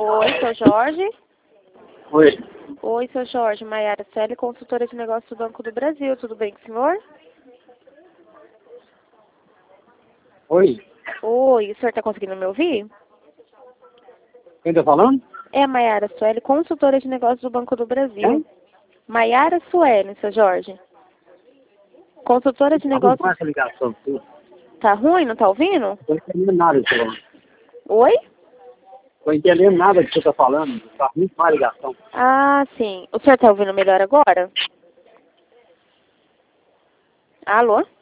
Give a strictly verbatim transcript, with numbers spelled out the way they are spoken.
Oi, seu Jorge? Oi. Oi, seu Jorge. Maiara Sueli, consultora de negócios do Banco do Brasil. Tudo bem com o senhor? Oi. Oi, o senhor está conseguindo me ouvir? Quem tá falando? É a Maiara Sueli, consultora de negócios do Banco do Brasil. Quem? Maiara Sueli, seu Jorge. Consultora de Tá ruim negócios... essa ligação. Não Tá ruim? Não tá ouvindo? tô entendendo nada do que você tá falando. Oi? Tô entendendo nada do que você tá falando. Tá muito má a ligação. Ah, sim. O senhor tá ouvindo melhor agora? Alô?